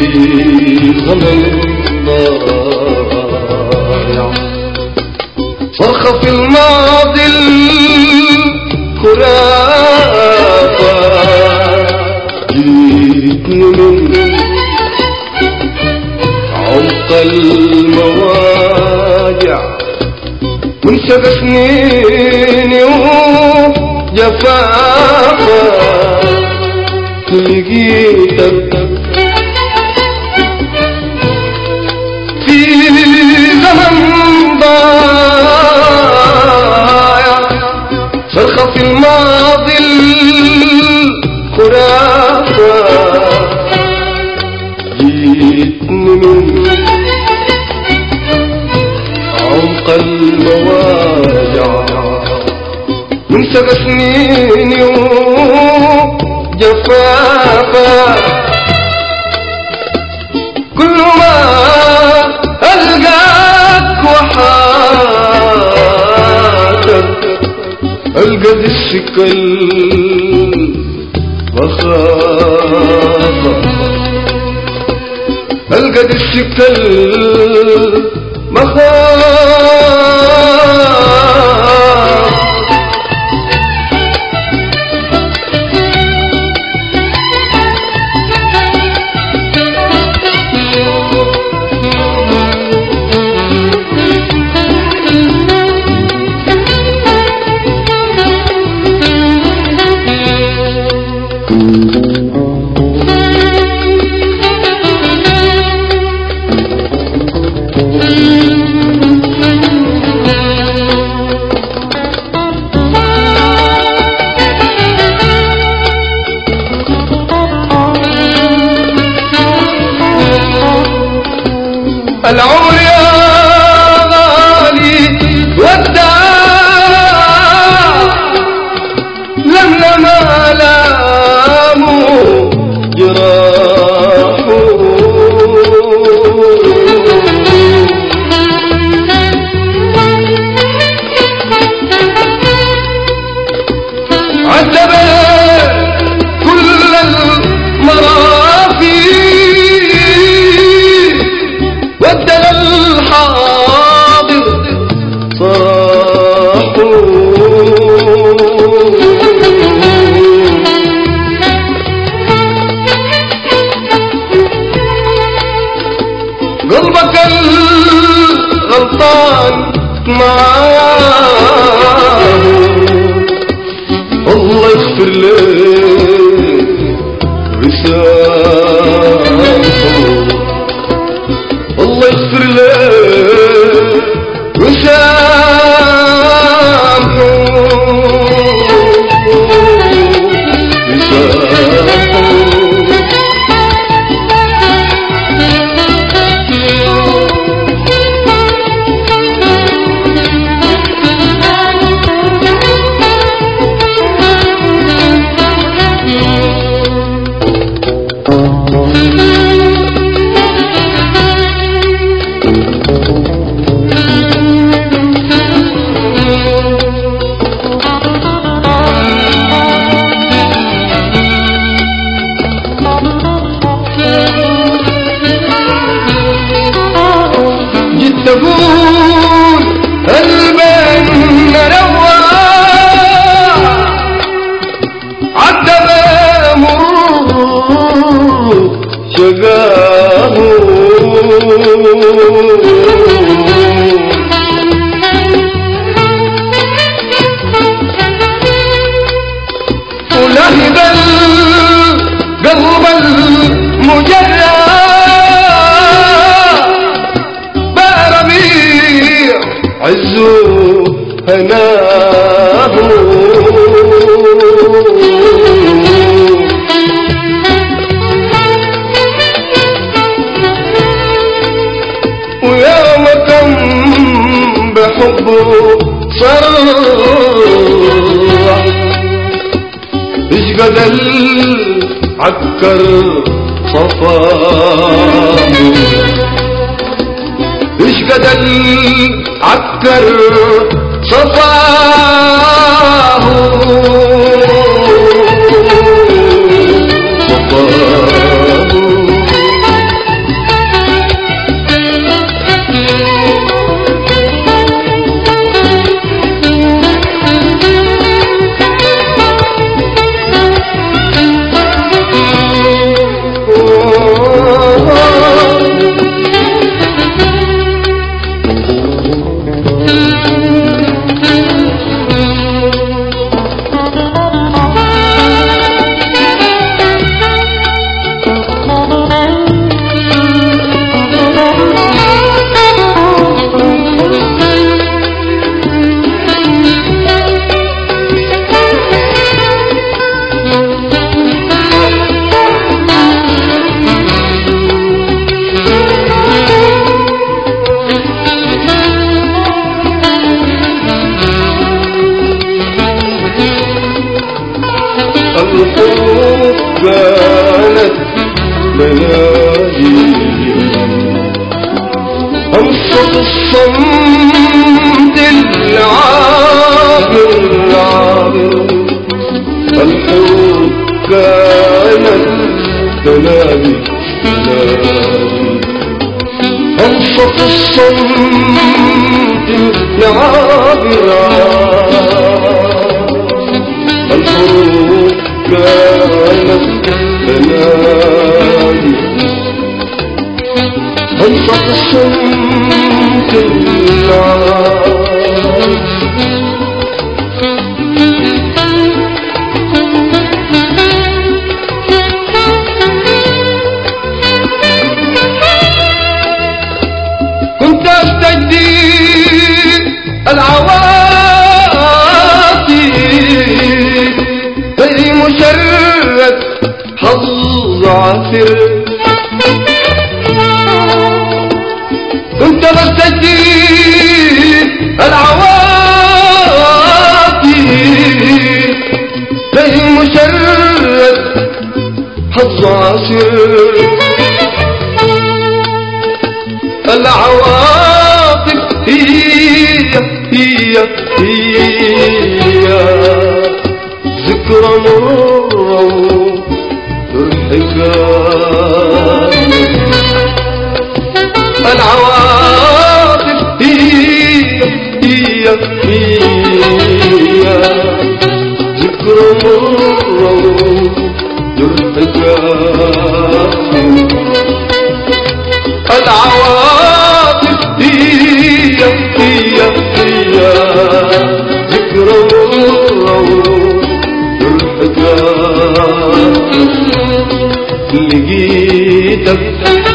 زمن ضايع صرخة في الماضي الخرافة جيتني من عمق المواجع منسق سنيني وجفافة لقيتك في زمن ضايع صرخة في الماضي الخرافة جيتني من عمق المواجع منسق سنيني وجفافة كل ما ألقاك وحاتك ألقى ذي الشكل مخافة ألقى ذي الشكل مخافة العمر يا غالي وداع لملم آلامه جراحه عذب كل المرافي بدل الحاضر صاحه قلبك الغلطان معاه الله يغفر لك رسالته الله يغفر لك وسامحه تقول البن رواح عذب مرور شقاه ولهب القلب المجرح عزو هناه ويوم كم بحبه صرح اشقد العكر صفاه اشقد العكر صفاه بنادي أنصت الصمت لعابرا الحروب كانت تنادي أنصت الصمت لعابرا كنت أستجدي العواطف زي مشرد حظ عثر كنت بستجدي العواطف زي مشرد حظ عثر العواطف هي ذكرى مرة الحكاية العواطف هي ذكرى مرة الحكاية العواطف هي ذكرى الحكاية لقيتك